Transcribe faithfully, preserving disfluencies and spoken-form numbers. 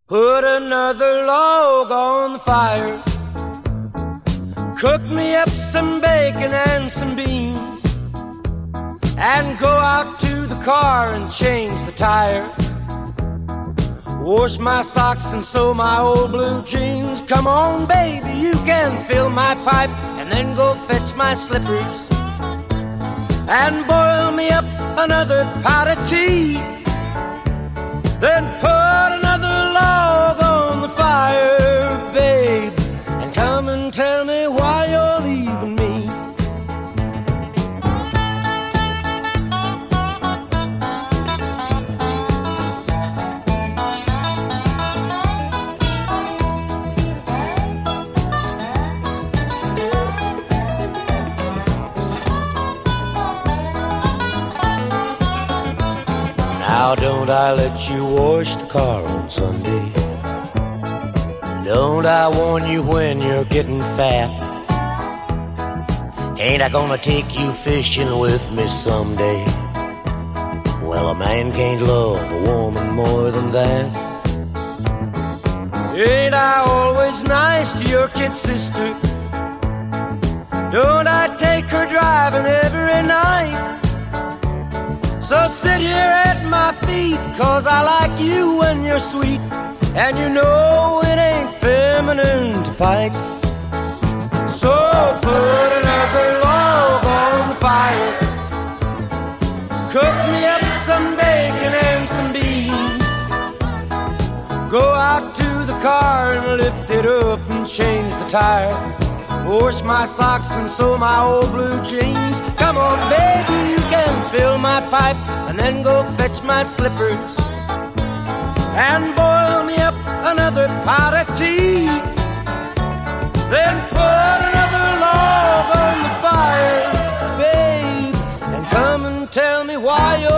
Put another log on the fire. Cook me up some bacon and some beans, and go out to the car and change the tire. Wash my socks and sew my old blue jeans. Come on, baby, you can fill my pipe, and then go fetch my slippers and boil me up another pot of tea. Then put another log on the fire, babe, and come and tell me why you're leaving me. Now don't I let you wash the car on Sunday? Don't I warn you when you're getting fat? Ain't I gonna take you fishing with me someday? Well, a man can't love a woman more than that. Ain't I always nice to your kid sister? Don't I take her driving every night? So sit here at my feet, 'cause I like you when you're sweet, and you know it ain't feminine to fight. So put another log on the fire. Cook me up some bacon and some beans. Go out to the car and lift it up and change the tire. Wash my socks and sew my old blue jeans. Come on, baby, you can fill my pipe, and then go fetch my slippers and boil me up another pot of tea. Then put another log on the fire, babe, and come and tell me why you're